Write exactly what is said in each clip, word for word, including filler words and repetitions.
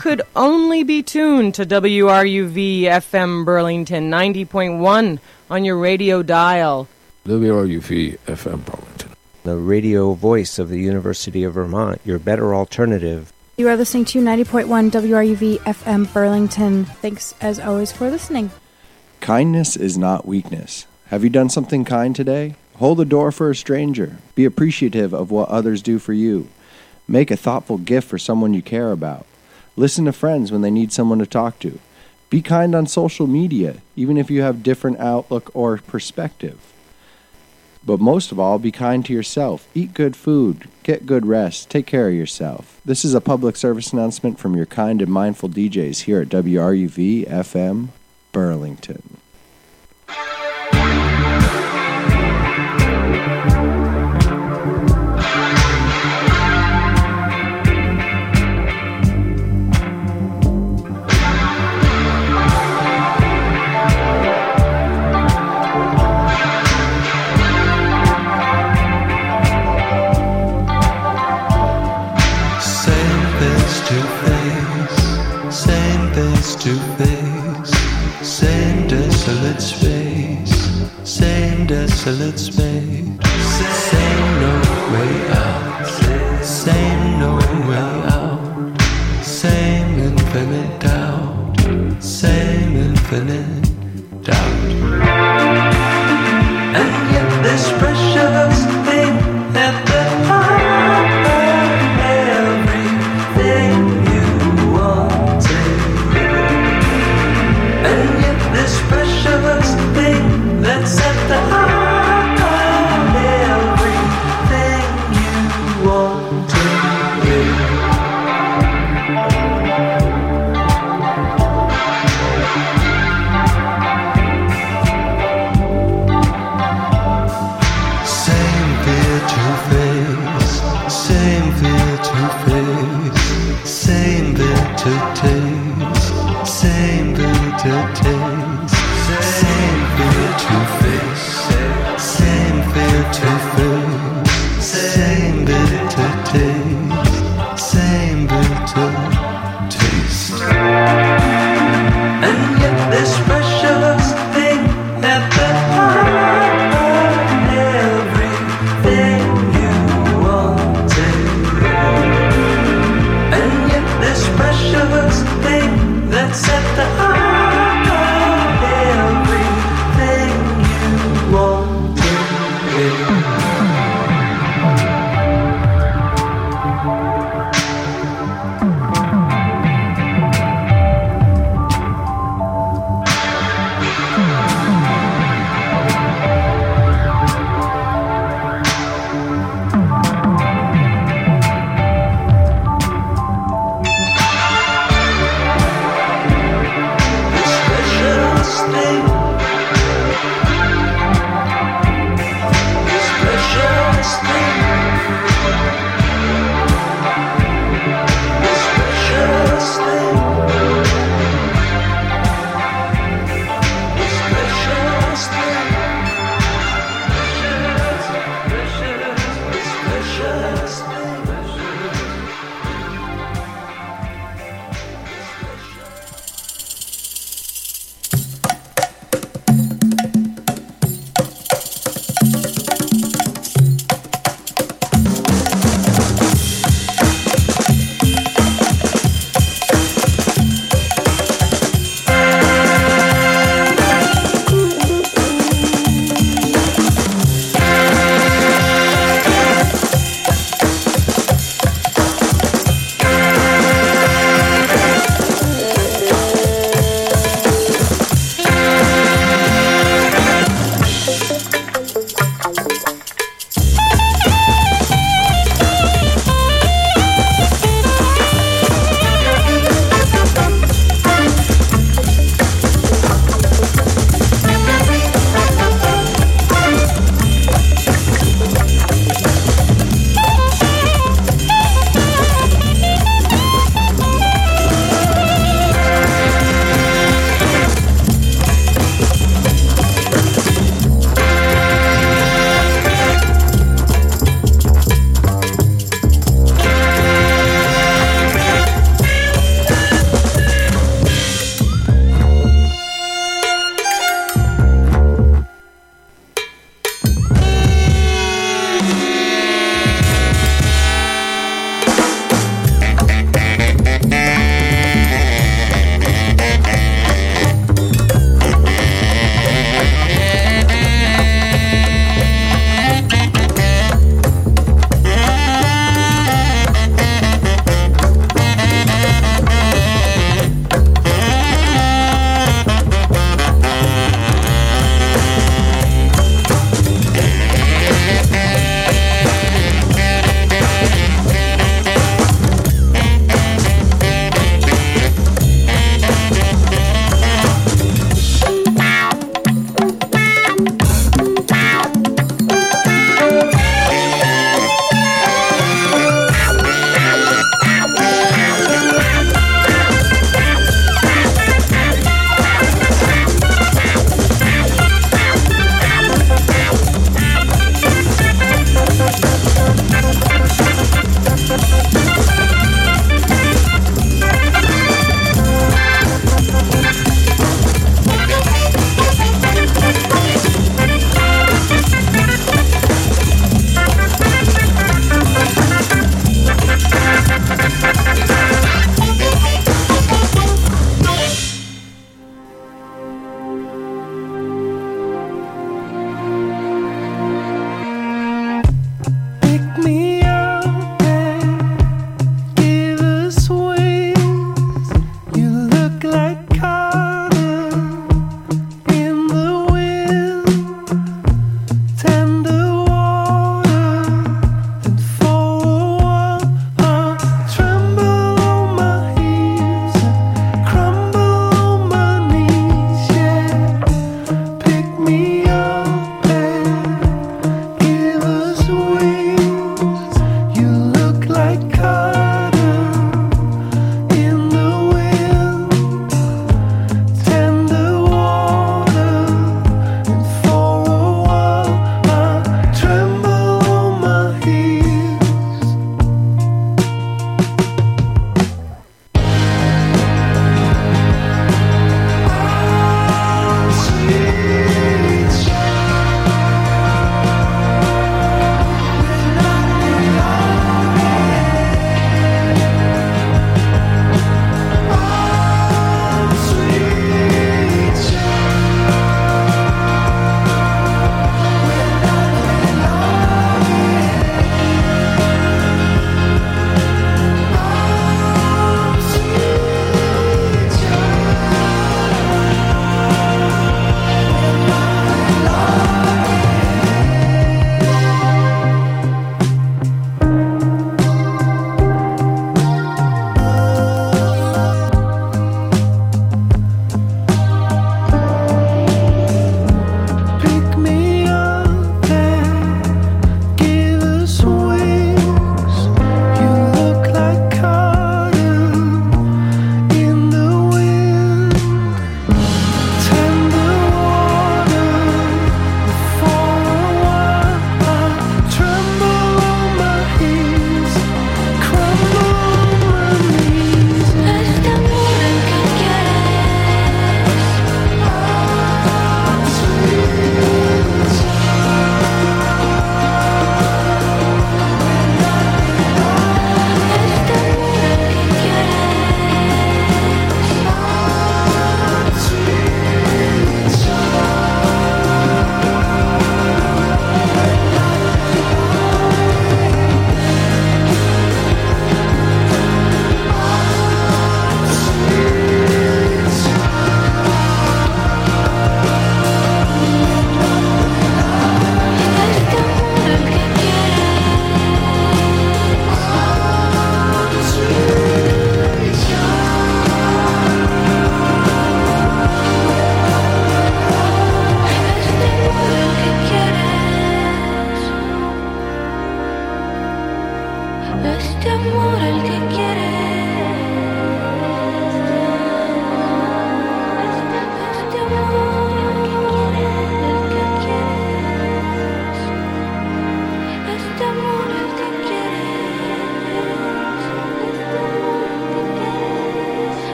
could only be tuned to W R U V F M Burlington ninety point one on your radio dial. W R U V F M Burlington, the radio voice of the University of Vermont, your better alternative. You are listening to ninety point one W R U V F M Burlington. Thanks, as always, for listening. Kindness is not weakness. Have you done something kind today? Hold the door for a stranger. Be appreciative of what others do for you. Make a thoughtful gift for someone you care about. Listen to friends when they need someone to talk to. Be kind on social media, even if you have different outlook or perspective. But most of all, be kind to yourself. Eat good food. Get good rest. Take care of yourself. This is a public service announcement from your kind and mindful D Js here at W R U V F M Burlington. To face, same desolate space, same desolate space, same no way out, same no way out, same infinite doubt, same infinite doubt. And yet this precious thing at the heart of everything you wanted. And yet this precious thing that's at the heart of everything you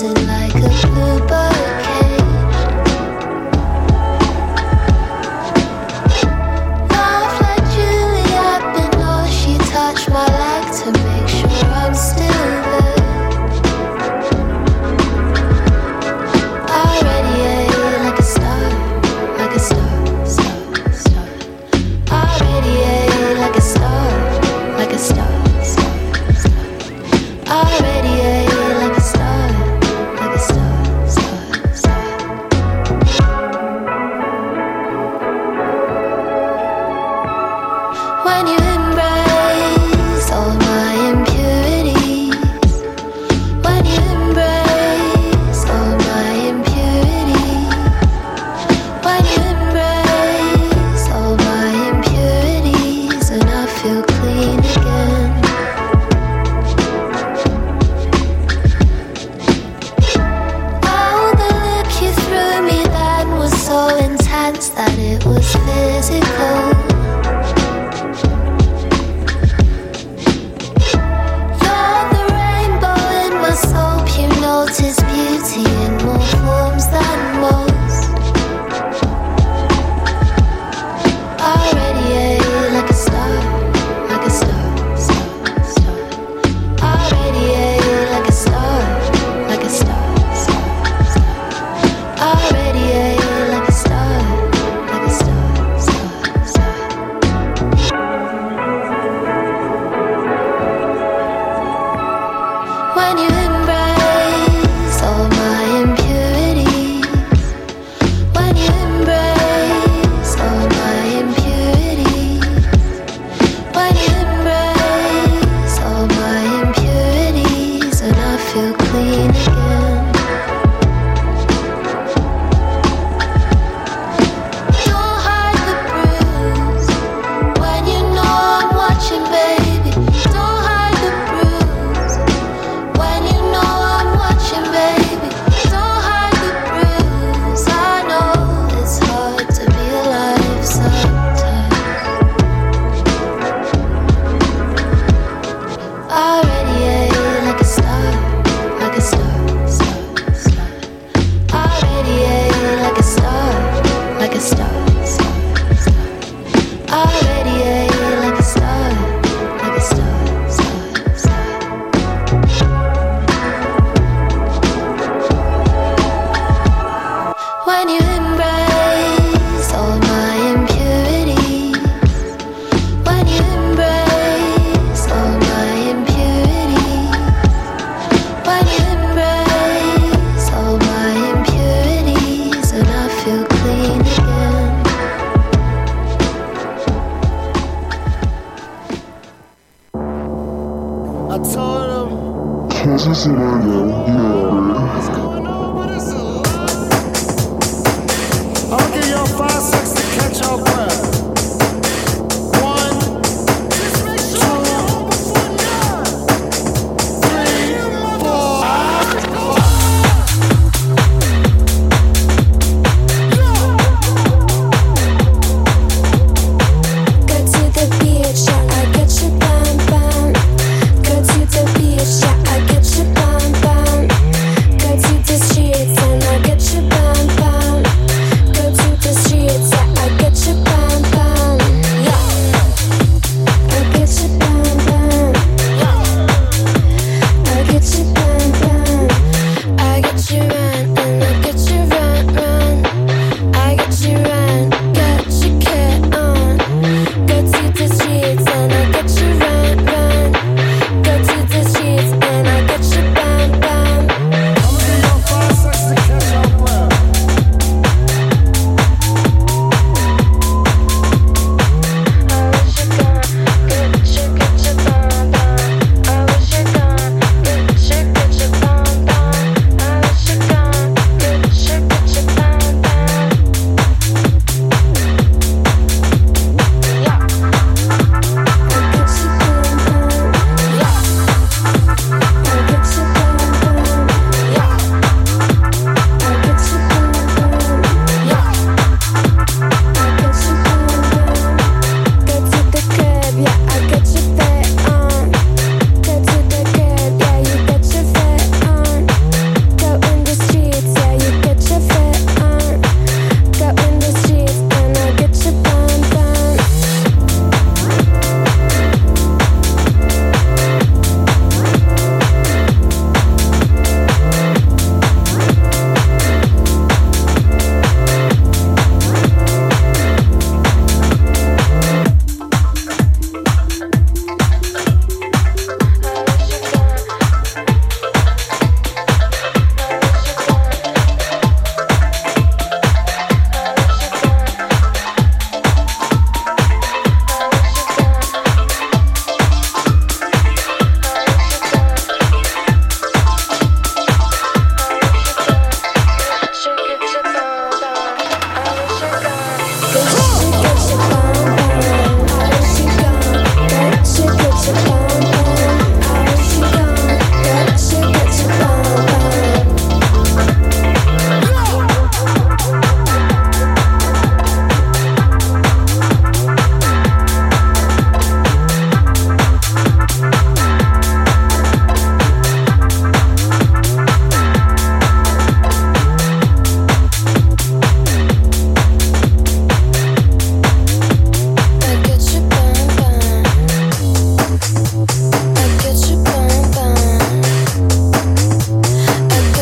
buzzing like a bluebird cage. Laugh like Juliet Binoche, she touched my leg to make sure I'm still there. I radiate like a star, like a star, star, star. I radiate like a star, like a star, star, star. I radiate like a star, like a star, star, star. When you embrace all my impurities, when you embrace all my impurities, when you embrace all my impurities, and I feel clean again. Oh, the look you threw me then was so intense that it was physical. You're the rainbow in my soap. You notice beauty in more forms than most. I radiate like a star, like a star, star, star. I radiate like a star, like a star, star, star. I radiate like a star, like a star, star, star. When you embrace all my impurities, when you embrace all my impurities, when you embrace all my impurities, and I feel clean again. Don't hide the bruise when you know I'm watching, baby. Don't hide the bruise when you know I'm watching, baby. Don't hide the bruise. I know it's hard to be alive sometimes. I radiate like a star, like a star, star, star. I radiate like a star, like a star, star, star. I radiate like a star, like a star, star, star. When you embrace all my impurities, when you embrace all my impurities, when you embrace all my impurities, and I feel clean again. I told him,